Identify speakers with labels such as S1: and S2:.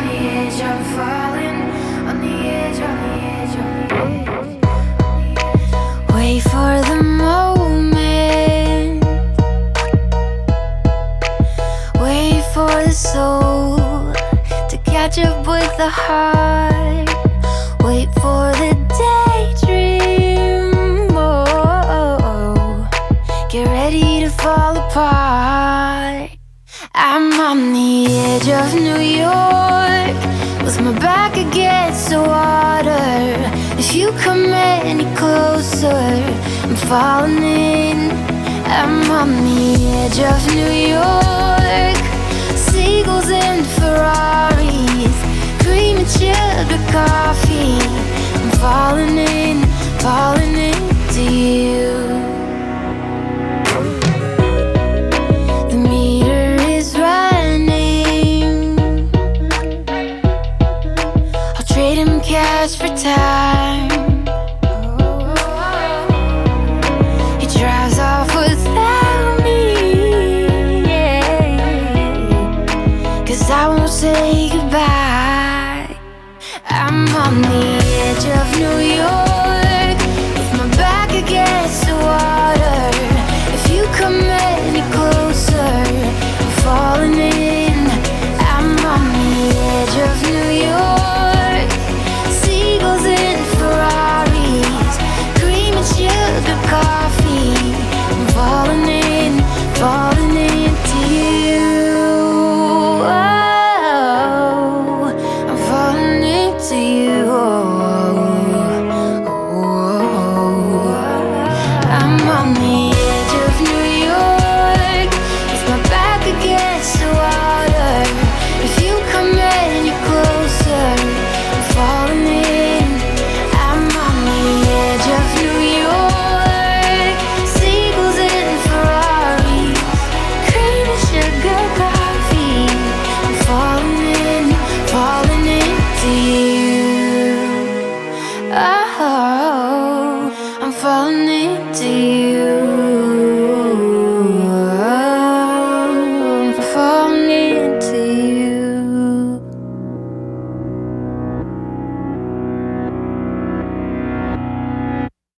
S1: on the edge, I'm falling. On the edge, on the edge, on the edge. Wait for the moment. Wait for the soul to catch up with the heart. Wait for the daydream. Oh, get ready to fall apart. I'm on the edge of New York, with my back against the water. If you come any closer, I'm falling in. I'm on the edge of New York. Seagulls and Ferraris, cream and sugar coffee. I'm falling into you.